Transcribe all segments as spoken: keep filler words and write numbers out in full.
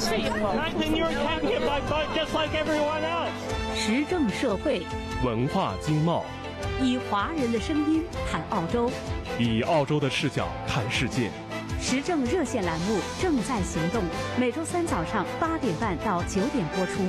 I think you're attacking my butt just like everyone else. 时政社会， 文化经贸， 以华人的声音谈澳洲， 以澳洲的视角看世界。 时政热线栏目正在行动，每周三早上八点半到九点播出。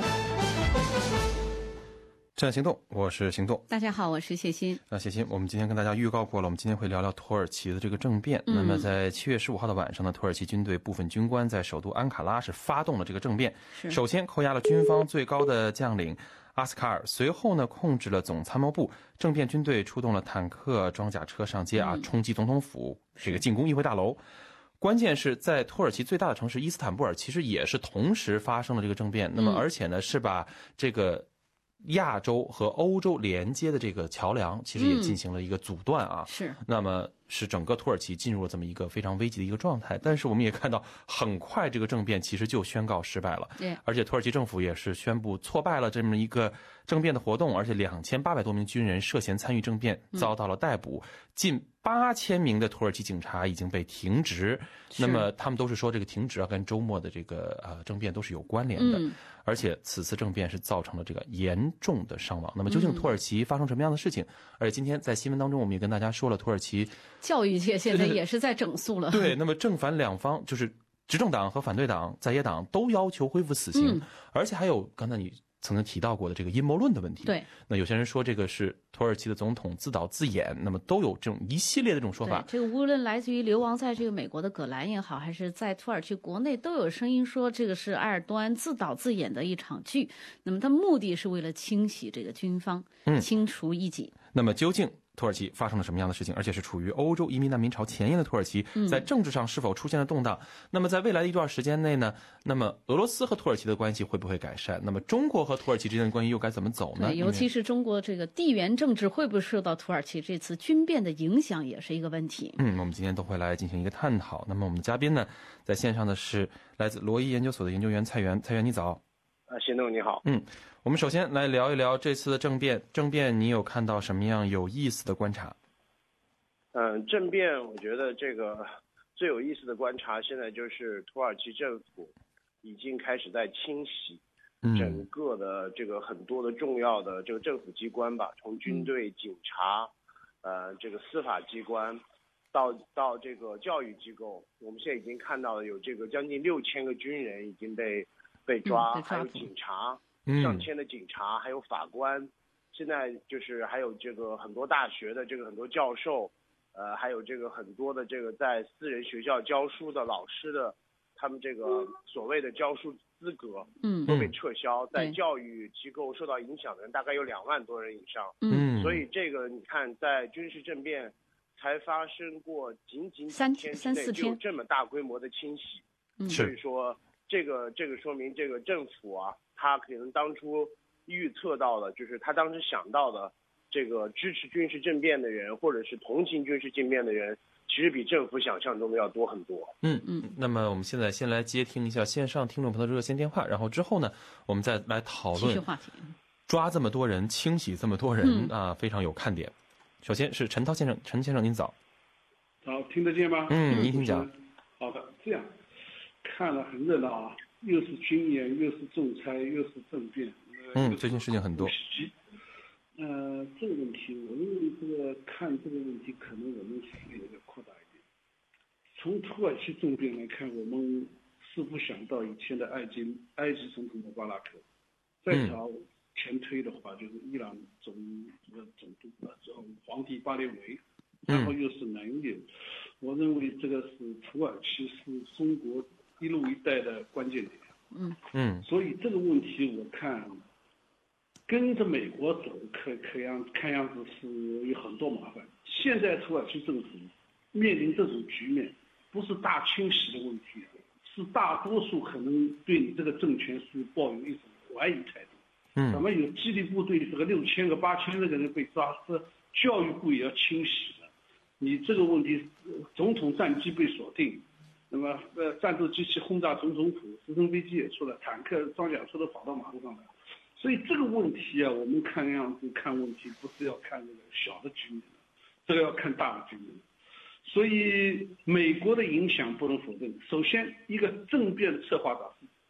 正在行动，我是行动。 大家好，我是谢欣。 那谢欣，我们今天跟大家预告过了，我们今天会聊聊土耳其的这个政变。嗯、那么在七月十五号的晚上呢，土耳其军队部分军官在首都安卡拉是发动了这个政变，首先扣押了军方最高的将领阿斯卡尔，随后呢控制了总参谋部，政变军队出动了坦克、装甲车上街啊，嗯、冲击总统府，这个进攻议会大楼。关键是在土耳其最大的城市伊斯坦布尔，其实也是同时发生了这个政变。那么而且呢是把这个亚洲和欧洲连接的这个桥梁其实也进行了一个阻断啊， 嗯、是， 那么使整个土耳其进入了这么一个非常危急的一个状态。但是我们也看到，很快这个政变其实就宣告失败了，而且土耳其政府也是宣布挫败了这么一个政变的活动，而且两千八百多名军人涉嫌参与政变遭到了逮捕，近八千名的土耳其警察已经被停职。那么他们都是说这个停职啊跟周末的这个呃政变都是有关联的，嗯、而且此次政变是造成了这个严重的伤亡。那么究竟土耳其发生什么样的事情？嗯、而且今天在新闻当中我们也跟大家说了，土耳其教育界现在也是在整肃了。 对，那么正反两方就是执政党和反对党、在野党都要求恢复死刑，嗯、而且还有刚才你曾经提到过的这个阴谋论的问题。 对， 那有些人说这个是土耳其的总统自导自演，那么都有这种一系列的这种说法。 这个无论来自于流亡在这个美国的葛兰也好，还是在土耳其国内，都有声音说这个是埃尔多安自导自演的一场剧。那么他目的是为了清洗这个军方，嗯、清除异己。 那么究竟土耳其发生了什么样的事情？而且是处于欧洲移民难民潮前沿的土耳其，在政治上是否出现了动荡？嗯、那么在未来的一段时间内呢？那么俄罗斯和土耳其的关系会不会改善？那么中国和土耳其之间的关系又该怎么走呢？ 尤其是中国这个地缘政治会不会受到土耳其这次军变的影响，也是一个问题。 嗯，我们今天都会来进行一个探讨。那么我们的嘉宾呢，在线上的是来自罗伊研究所的研究员蔡元。蔡元，你早。 啊，行动你好。 嗯，我们首先来聊一聊这次的政变。政变，你有看到什么样有意思的观察？ 嗯，政变，我觉得这个最有意思的观察，现在就是土耳其政府已经开始在清洗整个的这个很多的重要的这个政府机关吧，从军队、警察，呃，这个司法机关，到到这个教育机构，我们现在已经看到了有这个将近六千个军人已经被被抓，嗯、还有警察，上千的警察，还有法官，现在就是还有这个很多大学的这个很多教授。呃，还有这个很多的这个在私人学校教书的老师的，他们这个所谓的教书资格，嗯，都被撤销。嗯、在教育机构受到影响的人大概有两万多人以上。嗯，所以这个你看，在军事政变才发生过仅仅几天之内就有这么大规模的清洗。嗯，所以说这个这个说明这个政府啊，他可能当初预测到了，就是他当时想到的。这个支持军事政变的人，或者是同情军事政变的人，其实比政府想象中的要多很多。 嗯嗯。那么我们现在先来接听一下线上听众朋友的热线电话，然后之后呢，我们再来讨论话题。 抓这么多人，清洗这么多人、嗯、啊，非常有看点。首先是陈涛先生，陈先生您早。 早，听得见吗？ 嗯，您请讲。 好的，这样看了很热闹啊，又是军演，又是仲裁，又是政变。 嗯，最近事情很多。 呃，这个问题，我认为这个看这个问题，可能我们视野要扩大一点。从土耳其政变来看，我们似乎想到以前的埃及埃及总统穆巴拉克，再朝前推的话，就是伊朗总这个总督呃这种皇帝巴列维，然后又是南越。我认为这个是土耳其是中国一路一带的关键点。嗯嗯，所以这个问题我看。跟着美国走，可可样看样子是有很多麻烦。现在土耳其政府面临这种局面，不是大清洗的问题，是大多数可能对你这个政权是抱有一种怀疑态度。嗯，咱们有纪律部队这个六千个、八千个人被抓，是教育部也要清洗的。你这个问题，总统战机被锁定，那么呃，战斗机器轰炸总统府，直升飞机也出了，坦克、装甲车都跑到马路上来。所以这个问题啊，我们看样子看问题不是要看这个小的局面，这个要看大的局面。所以美国的影响不能否认。首先，一个政变的策划者是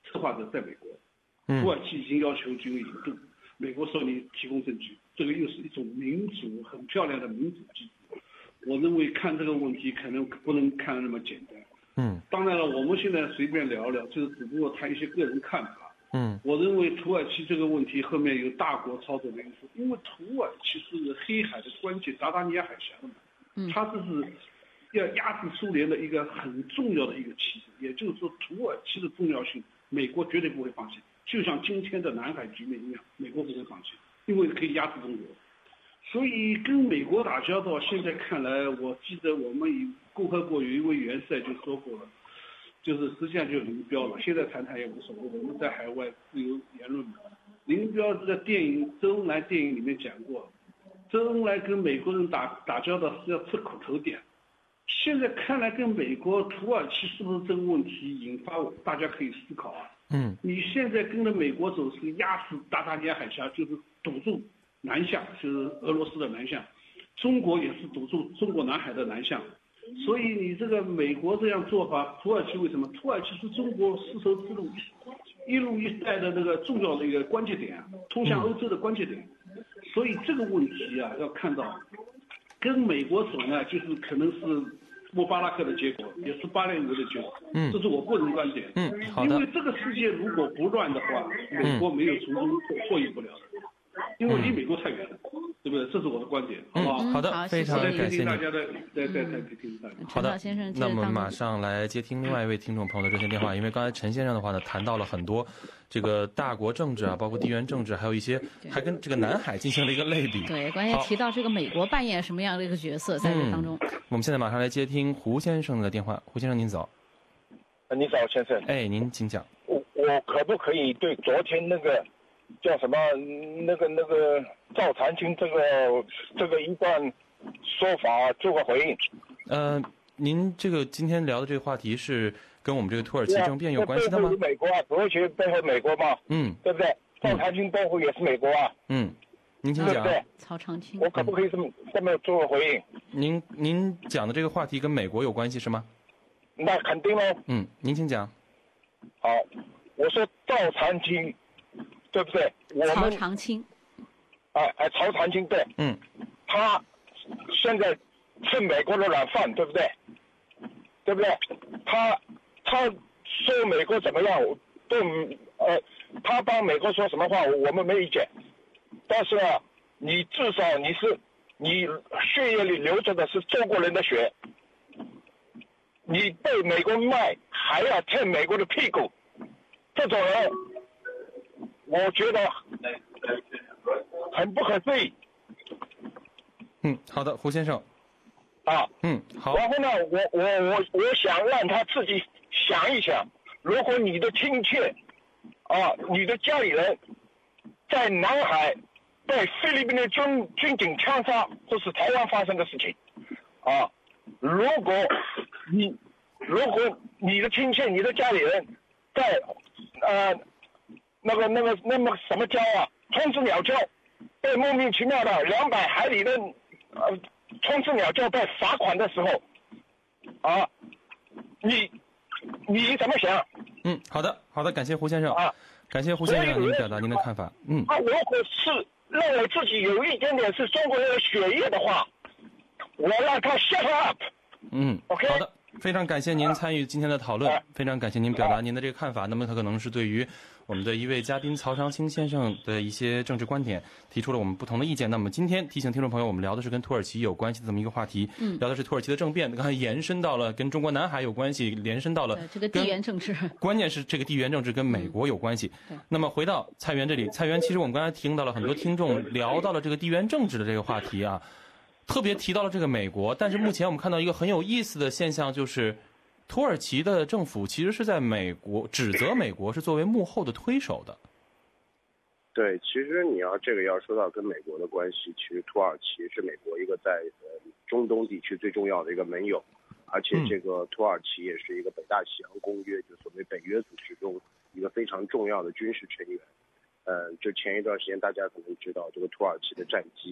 策划者在美国，土耳其已经要求军援引渡，美国说你提供证据，这个又是一种民主很漂亮的民主机制。我认为看这个问题可能不能看得那么简单。 嗯， 当然了，我们现在随便聊聊，就是只不过谈一些个人看法。 嗯， 我认为土耳其这个问题后面有大国操作的因素，因为土耳其是黑海的关键，达达尼亚海峡的嘛，嗯，它这是要压制苏联的一个很重要的一个棋子，也就是说土耳其的重要性，美国绝对不会放弃，就像今天的南海局面一样，美国不会放弃，因为可以压制中国。所以跟美国打交道，现在看来，我记得我们以共和国有一位元帅就说过了，就是实际上就林彪了。现在谈谈也无所谓，我们在海外自由言论嘛。林彪这个电影周恩来电影里面讲过，周恩来跟美国人打打交道是要吃苦头点。现在看来，跟美国土耳其是不是这个问题引发，大家可以思考啊。 嗯， 你现在跟着美国走是压死达达尼亚海峡，就是堵住南向，就是俄罗斯的南向，中国也是堵住中国南海的南向，所以你这个美国这样做法，土耳其为什么？土耳其是中国丝绸之路一路一带的那个重要的一个关键点，通向欧洲的关键点，所以这个问题啊，要看到跟美国走呢，就是可能是穆巴拉克的结果，也是八年五的结果， 嗯， 这是我个人观点。 嗯，好的。 因为这个世界如果不乱的话，美国没有从中获益不了的。因为离美国太远了，嗯、对不对？这是我的观点，好不好？ 嗯、好的， 好非常的感谢大家的，再再再听听大家。 好的， 先生， 那么马上来接听另外一位听众朋友的热线电话，因为刚才陈先生的话呢，谈到了很多这个大国政治啊，包括地缘政治，还有一些还跟这个南海进行了一个类比。 对，关键提到这个美国扮演什么样的一个角色在这当中。 嗯、我们现在马上来接听胡先生的电话，胡先生您早。 你早，先生。 哎，您请讲。 我我可不可以对昨天那个？叫什么？那个那个赵长青这个这个一段说法做个回应。 呃，您这个今天聊的这个话题是跟我们这个土耳其政变有关系的吗？ 背后美国啊，土耳其背后美国嘛， 嗯， 对不对？赵长青背后也是美国啊， 嗯，您请讲。 对不对？ 曹长青， 我可不可以这么这么做个回应？ 您您讲的这个话题跟美国有关系是吗？ 那肯定喽。 嗯，您请讲。 好，我说赵长青。对不对？我们曹长青， 哎哎，曹长青对， 嗯， 他现在是美国的软饭，对不对？对不对？他他说美国怎么样，对呃，他帮美国说什么话，我们没意见。但是啊，你至少你是你血液里流着的是中国人的血，你被美国卖，还要舔美国的屁股，这种人。我觉得很不可思议。 嗯，好的，胡先生。 啊， 嗯，好。 然后呢，我我我我想让他自己想一想，如果你的亲戚，啊，你的家里人，在南海被菲律宾的军军警枪杀，这是台湾发生的事情。啊，如果你如果你的亲戚、你的家里人在呃。那个、那个、那么什么礁啊？冲刺鸟礁被莫名其妙的两百海里的呃冲刺鸟礁被罚款的时候，啊，你你怎么想？ 嗯，好的，好的，感谢胡先生啊， 感谢胡先生您表达您的看法。嗯， 他如果是认为自己有一点点是中国人的血液的话，我让他 shut up。 嗯 ，OK， 好的。非常感谢您参与今天的讨论，非常感谢您表达您的这个看法。那么他可能是对于我们的一位嘉宾曹长青先生的一些政治观点提出了我们不同的意见。那么今天提醒听众朋友，我们聊的是跟土耳其有关系的这么一个话题，嗯，聊的是土耳其的政变，刚才延伸到了跟中国南海有关系，延伸到了这个地缘政治， 关键是这个地缘政治跟美国有关系。嗯、那么回到蔡元这里，蔡元，其实我们刚才听到了很多听众聊到了这个地缘政治的这个话题啊，特别提到了这个美国，但是目前我们看到一个很有意思的现象，就是土耳其的政府其实是在美国指责美国是作为幕后的推手的。 对，其实你要这个要说到跟美国的关系，其实土耳其是美国一个在呃中东地区最重要的一个盟友，而且这个土耳其也是一个北大西洋公约，就所谓北约组织中一个非常重要的军事成员。呃，就前一段时间大家可能知道，这个土耳其的战机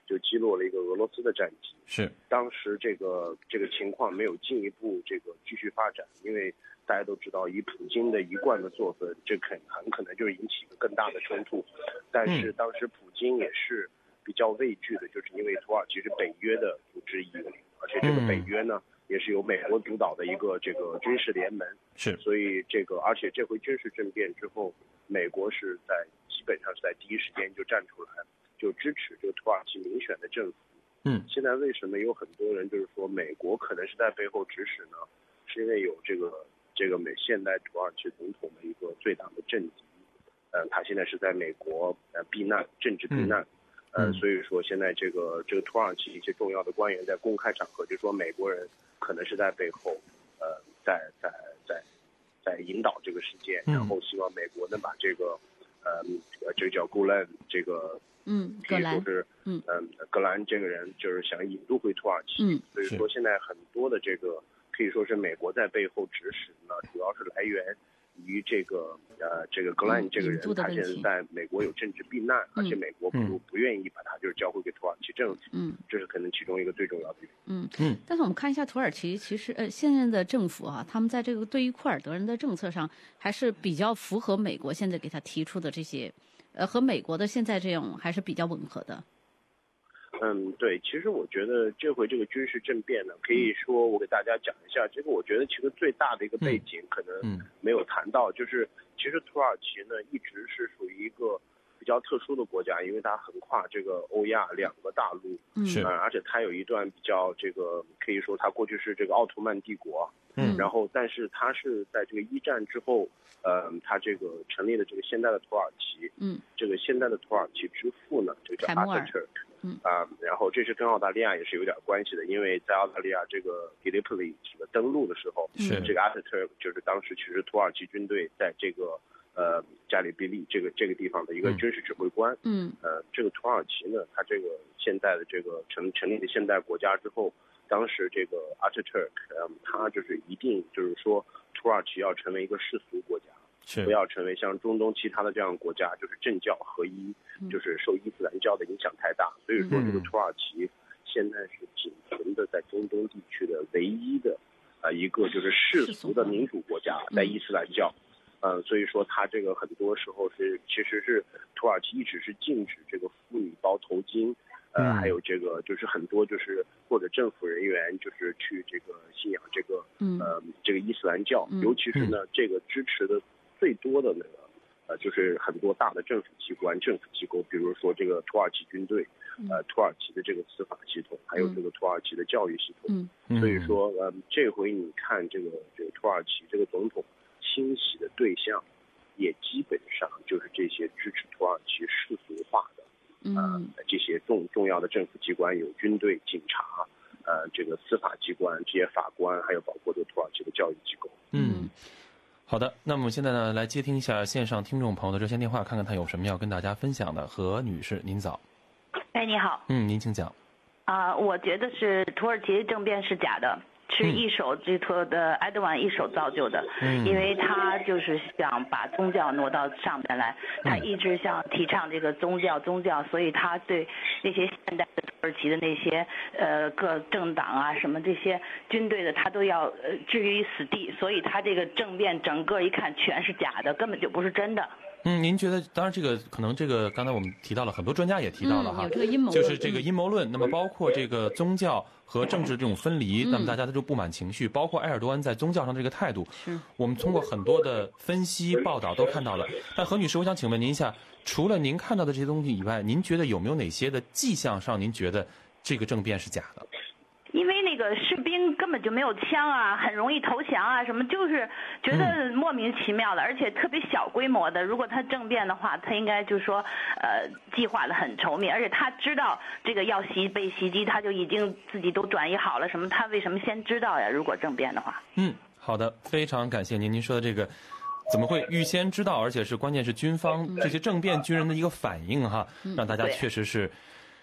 就击落了一个俄罗斯的战机。 是， 当时这个这个情况没有进一步这个继续发展，因为大家都知道，以普京的一贯的作风，这很很可能就引起一个更大的冲突。但是当时普京也是比较畏惧的，就是因为土耳其是北约的组织一员，而且这个北约呢，也是由美国主导的一个这个军事联盟。 是， 所以这个而且这回军事政变之后，美国是在基本上是在第一时间就站出来，就支持这个土耳其民选的政府。 嗯， 现在为什么有很多人就是说美国可能是在背后指使呢？是因为有这个这个美现代土耳其总统的一个最大的政敌，呃，他现在是在美国呃避难，政治避难， 嗯、 呃，所以说现在这个这个土耳其一些重要的官员在公开场合就说美国人可能是在背后，呃，在在在在引导这个事件，然后希望美国能把这个，呃，这个叫古兰这个。 嗯，格兰， 就是嗯嗯，格兰这个人就是想引渡回土耳其， 嗯， 所以说现在很多的这个可以说是美国在背后指使呢，主要是来源于这个呃这个格兰这个人，他现在在美国有政治避难，而且美国不不愿意把他就是交回给土耳其政府，嗯，这是可能其中一个最重要的原因。 嗯嗯，但是我们看一下土耳其，其实呃现在的政府啊，他们在这个对于库尔德人的政策上还是比较符合美国现在给他提出的这些。呃，和美国的现在这样还是比较吻合的。 嗯，对，其实我觉得这回这个军事政变呢，可以说我给大家讲一下，这个我觉得其实最大的一个背景可能没有谈到，嗯、就是其实土耳其呢一直是属于一个比较特殊的国家，因为它横跨这个欧亚两个大陆， 嗯， 呃、而且它有一段比较这个可以说它过去是这个奥图曼帝国，嗯，然后但是它是在这个一战之后。呃，他这个成立了这个现代的土耳其，嗯，这个现代的土耳其之父呢，这个叫阿特特，嗯啊，然后这是跟澳大利亚也是有点关系的，因为在澳大利亚这个吉利普里这个登陆的时候， 是这个阿特特就是当时其实土耳其军队在这个呃加里比利这个这个地方的一个军事指挥官，嗯，呃，这个土耳其呢，他这个现在的这个成成立的现代国家之后，当时这个阿特特，嗯，他就是一定就是说土耳其要成为一个世俗国家。不要成为像中东其他的这样国家，就是政教合一，嗯、就是受伊斯兰教的影响太大。所以说，这个土耳其现在是仅存的在中东地区的唯一的啊、呃、一个就是世俗的民主国家，在伊斯兰教。嗯、呃，所以说它这个很多时候是其实是土耳其一直是禁止这个妇女包头巾，呃，嗯、还有这个就是很多就是或者政府人员就是去这个信仰这个呃这个伊斯兰教，尤其是呢这个支持的。最多的那个，呃，就是很多大的政府机关、政府机构，比如说这个土耳其军队，呃，土耳其的这个司法系统，还有这个土耳其的教育系统。嗯，所以说，呃，这回你看这个这个土耳其这个总统清洗的对象，也基本上就是这些支持土耳其世俗化的，呃，这些重重要的政府机关，有军队、警察，呃，这个司法机关、这些法官，还有包括这个土耳其的教育机构。 嗯。好的，那么我们现在呢，来接听一下线上听众朋友的热线电话，看看他有什么要跟大家分享的。何女士，您早。 哎，你好。 嗯，您请讲。 啊、呃，我觉得是土耳其政变是假的，是一手这托的埃德万一手造就的，嗯，因为他就是想把宗教挪到上面来，他一直想提倡这个宗教宗教，所以他对那些现代的土耳其的那些呃各政党啊什么这些军队的，他都要呃置于死地，所以他这个政变整个一看全是假的，根本就不是真的。 嗯，您觉得？当然，这个可能这个刚才我们提到了，很多专家也提到了哈， 嗯、有这个阴谋， 就是这个阴谋论。那么包括这个宗教和政治这种分离，嗯、那么大家的这种不满情绪，包括埃尔多安在宗教上这个态度， 是我们通过很多的分析报道都看到了。那何女士，我想请问您一下，除了您看到的这些东西以外，您觉得有没有哪些的迹象上您觉得这个政变是假的？ 因为那个士兵根本就没有枪啊，很容易投降啊，什么就是觉得莫名其妙的，嗯、而且特别小规模的。如果他政变的话，他应该就是说，呃，计划的很周密，而且他知道这个要袭被袭击，他就已经自己都转移好了。什么？他为什么先知道呀？如果政变的话。 嗯，好的，非常感谢您。您说的这个。怎么会预先知道？而且是关键是军方这些政变军人的一个反应哈，让大家确实是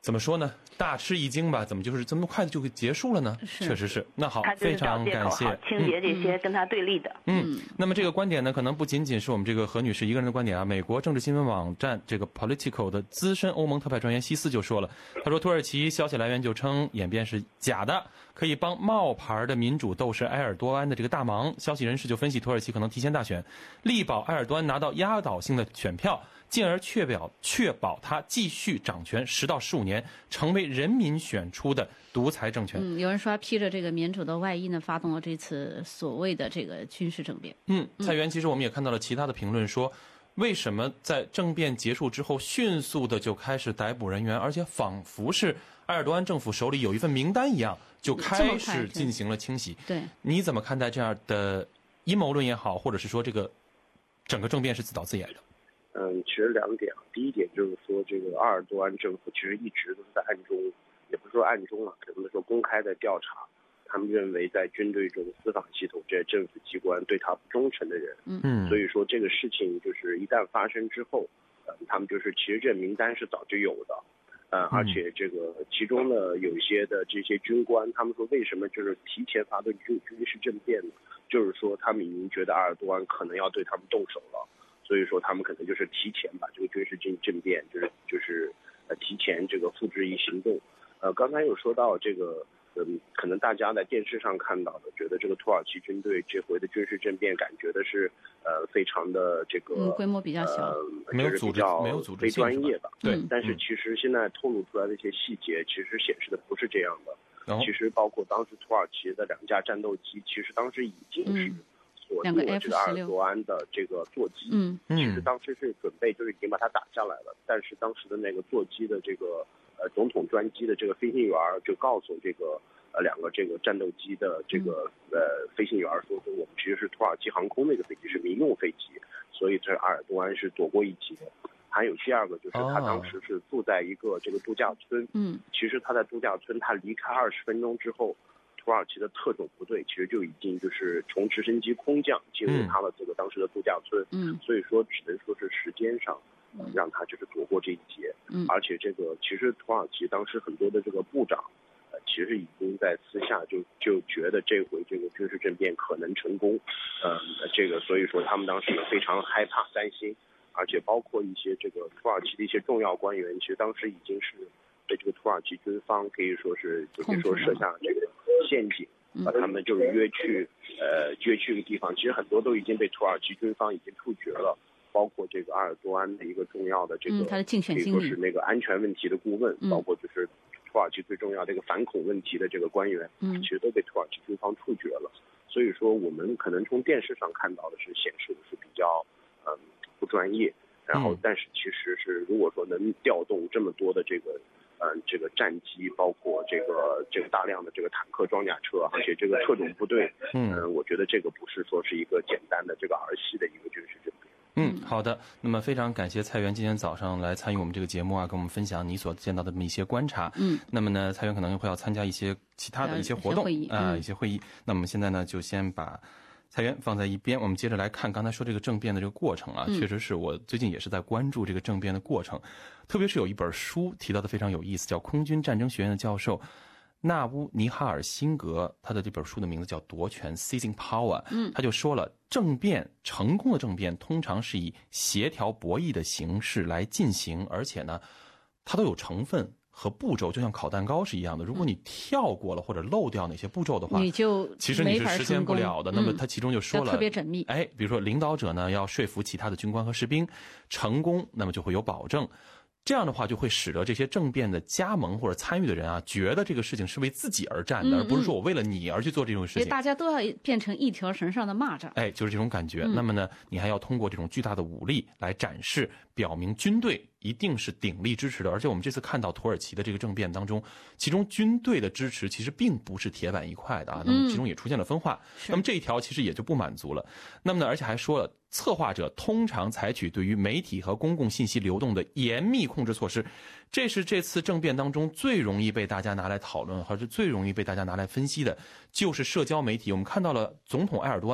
怎么说呢？大吃一惊吧？怎么就是这么快的就结束了呢？确实是。那好，非常感谢。 清洁这些跟他对立的。 嗯，那么这个观点呢，可能不仅仅是我们这个何女士一个人的观点啊。美国政治新闻网站这个 Politico 的资深欧盟特派专员西斯就说了，他说土耳其消息来源就称演变是假的，可以帮冒牌的民主斗士埃尔多安的这个大忙。消息人士就分析，土耳其可能提前大选，力保埃尔多安拿到压倒性的选票，进而确保确保他继续掌权十到十五年，成为人民选出的独裁政权。 嗯，有人说披着这个民主的外衣呢，发动了这次所谓的这个军事政变。 嗯，蔡元，其实我们也看到了其他的评论说，为什么在政变结束之后，迅速的就开始逮捕人员，而且仿佛是埃尔多安政府手里有一份名单一样，就开始进行了清洗。 对， 你怎么看待这样的阴谋论也好，或者是说这个整个政变是自导自演的？ 嗯，其实两点啊，第一点就是说，这个埃尔多安政府其实一直都是在暗中，也不是说暗中啊，可能说公开的调查，他们认为在军队中、司法系统这些政府机关对他不忠诚的人， 嗯， 所以说这个事情就是一旦发生之后，呃，他们就是其实这名单是早就有的，呃，而且这个其中呢有一些的这些军官，他们说为什么就是提前发动军军事政变呢？就是说他们已经觉得埃尔多安可能要对他们动手了。所以说，他们可能就是提前把这个军事政政变，就是就是呃提前这个付之于行动。呃，刚才有说到这个，嗯，可能大家在电视上看到的，觉得这个土耳其军队这回的军事政变，感觉的是呃非常的这个、 嗯、规模比较小， 呃、 没有组织， 没有组织， 非专业吧？ 对。 但是其实现在透露出来的一些细节，其实显示的不是这样的。 哦、 其实包括当时土耳其的两架战斗机，其实当时已经是。 嗯锁定了这个埃尔多安的这个座机， 嗯， 其实当时是准备就是已经把它打下来了，但是当时的那个座机的这个呃总统专机的这个飞行员就告诉这个呃两个这个战斗机的这个呃飞行员说，说我们其实是土耳其航空那个飞机是民用飞机，所以这埃尔多安是躲过一劫。还有第二个就是他当时是住在一个这个度假村， 嗯， 其实他在度假村他离开二十分钟之后。土耳其的特种部队其实就已经就是从直升机空降进入他的这个当时的度假村， 嗯， 所以说只能说是时间上，呃、让他就是躲过这一劫， 嗯， 而且这个其实土耳其当时很多的这个部长，呃，其实已经在私下就就觉得这回这个军事政变可能成功，呃，这个所以说他们当时呢非常害怕担心，而且包括一些这个土耳其的一些重要官员，其实当时已经是被这个土耳其军方可以说是可以说设下这个陷阱，把他们就是约去呃约去一个地方，其实很多都已经被土耳其军方已经处决了，包括这个埃尔多安的一个重要的这个、 嗯、他的竞选可以说是那个安全问题的顾问， 嗯、 包括就是土耳其最重要的一个反恐问题的这个官员， 嗯， 其实都被土耳其军方处决了。所以说我们可能从电视上看到的是显示的是比较嗯不专业，然后但是其实是如果说能调动这么多的这个嗯，这个战机，包括这个这个大量的这个坦克、装甲车，而且这个特种部队，嗯、呃，我觉得这个不是说是一个简单的这个儿戏的一个军事政变。 嗯，好的。那么非常感谢蔡元今天早上来参与我们这个节目啊，跟我们分享你所见到的这么一些观察。 嗯， 那么呢，蔡元可能会要参加一些其他的一些活动啊、呃，一些会议。那么现在呢，就先把蔡元放在一边，我们接着来看刚才说这个政变的这个过程啊， 嗯、 确实是我最近也是在关注这个政变的过程，特别是有一本书提到的非常有意思，叫空军战争学院的教授纳乌尼哈尔辛格，他的这本书的名字叫《夺权 Seizing Power》， 嗯， 他就说了，政变成功的政变通常是以协调博弈的形式来进行，而且呢，它都有成分和步骤，就像烤蛋糕是一样的。如果你跳过了或者漏掉哪些步骤的话， 你就其实你是实现不了的。那么他其中就说了， 特别缜密。 哎，比如说领导者呢要说服其他的军官和士兵，成功那么就会有保证。这样的话就会使得这些政变的加盟或者参与的人啊，觉得这个事情是为自己而战的， 嗯嗯而不是说我为了你而去做这种事情。 大家都要变成一条绳上的蚂蚱。 哎，就是这种感觉。 嗯、 那么呢，你还要通过这种巨大的武力来展示，表明军队一定是鼎力支持的。而且我们这次看到土耳其的这个政变当中，其中军队的支持其实并不是铁板一块的啊，那么其中也出现了分化。 嗯、 那么这一条其实也就不满足了。那么呢，而且还说了，策划者通常采取对于媒体和公共信息流动的严密控制措施，这是这次政变当中最容易被大家拿来讨论，或者最容易被大家拿来分析的，就是社交媒体。我们看到了总统埃尔多安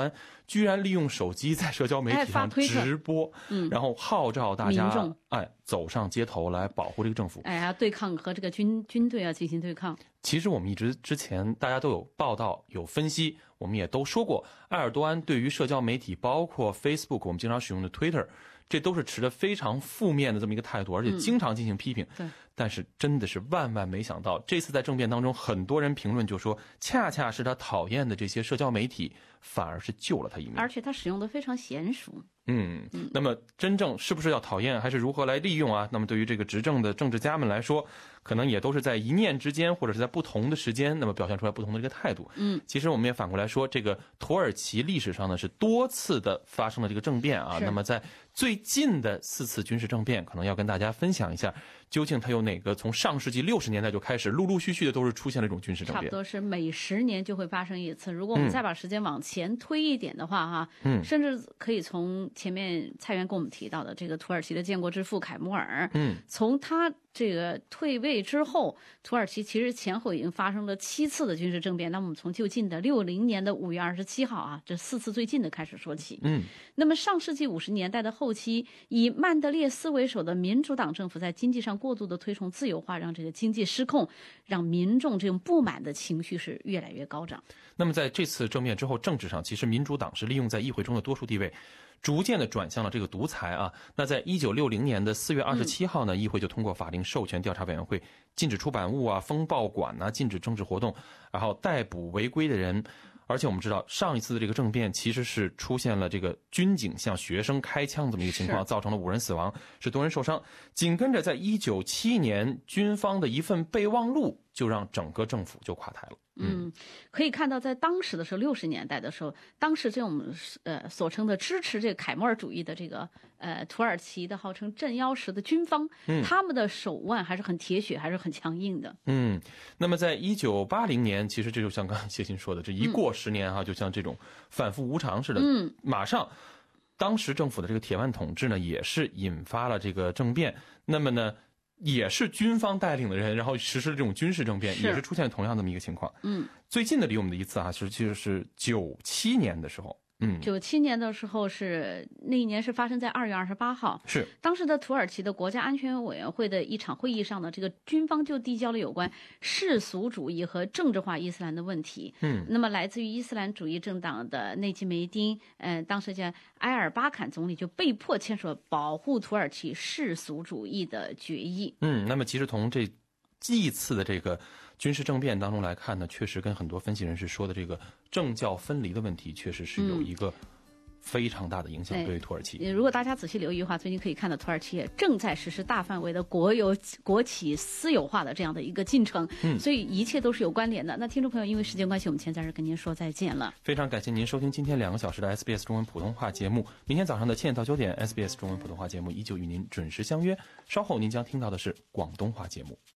居然利用手机在社交媒体上直播， 嗯， 然后号召大家哎走上街头来保护这个政府， 哎呀，对抗和这个军军队要进行对抗。 其实我们一直之前大家都有报道有分析，我们也都说过，埃尔多安对于社交媒体，包括 Facebook 我们经常使用的 Twitter， 这都是持着非常负面的这么一个态度，而且经常进行批评。 对。 但是真的是万万没想到，这次在政变当中，很多人评论就说，恰恰是他讨厌的这些社交媒体，反而是救了他一命。 而且他使用的非常娴熟。 嗯，那么真正是不是要讨厌，还是如何来利用啊？那么对于这个执政的政治家们来说，可能也都是在一念之间，或者是在不同的时间，那么表现出来不同的这个态度。 嗯， 其实我们也反过来说，这个土耳其历史上呢是多次的发生了这个政变啊。那么在最近的四次军事政变，可能要跟大家分享一下，究竟它有哪个从上世纪六十年代就开始，陆陆续续的都是出现了这种军事政变， 差不多是每十年就会发生一次。如果我们再把时间往前推一点的话，哈、嗯，甚至可以从前面蔡元跟我们提到的这个土耳其的建国之父凯穆尔， 嗯， 从他这个退位之后，土耳其其实前后已经发生了七次的军事政变。那么我们从就近的六零年的五月二十七号啊，这四次最近的开始说起。 嗯， 那么上世纪五十年代的后期，以曼德列斯为首的民主党政府在经济上过度的推崇自由化，让这个经济失控，让民众这种不满的情绪是越来越高涨。 那么在这次政变之后，政治上其实民主党是利用在议会中的多数地位，逐渐的转向了这个独裁啊。那在一九六零年的四月二十七号呢，嗯、议会就通过法令授权调查委员会，禁止出版物啊、封报馆啊、禁止政治活动，然后逮捕违规的人。而且我们知道，上一次的这个政变其实是出现了这个军警向学生开枪这么一个情况，造成了五人死亡，是多人受伤。紧跟着，在一九七一年，军方的一份备忘录就让整个政府就垮台了。 嗯，可以看到，在当时的时候，六十年代的时候，当时这种呃所称的支持这个凯末尔主义的这个呃土耳其的号称镇妖石的军方，嗯，他们的手腕还是很铁血，还是很强硬的。 嗯，那么在一九八零年，其实这就像刚才谢鑫说的，这一过十年哈、啊，就像这种反复无常似的， 嗯， 马上，当时政府的这个铁腕统治呢，也是引发了这个政变。那么呢？也是军方带领的人，然后实施了这种军事政变，也是出现同样这么一个情况。 嗯， 最近的离我们的一次啊，是其实是九七年的时候。嗯， 九七年的时候是那一年是发生在二月二十八号， 是当时的土耳其的国家安全委员会的一场会议上呢，这个军方就递交了有关世俗主义和政治化伊斯兰的问题。 嗯， 那么来自于伊斯兰主义政党的内吉梅丁，呃，当时叫埃尔巴坎总理就被迫签署了保护土耳其世俗主义的决议。 嗯，那么其实从这一次的这个军事政变当中来看呢，确实跟很多分析人士说的这个政教分离的问题，确实是有一个非常大的影响对于土耳其。 嗯、如果大家仔细留意的话，最近可以看到土耳其也正在实施大范围的国有国企私有化的这样的一个进程， 嗯， 所以一切都是有关联的。那听众朋友，因为时间关系，我们先在这跟您说再见了。 非常感谢您收听今天两个小时的 S B S 中文普通话节目。明天早上的七点到九点 ，S B S 中文普通话节目依旧与您准时相约。稍后您将听到的是广东话节目。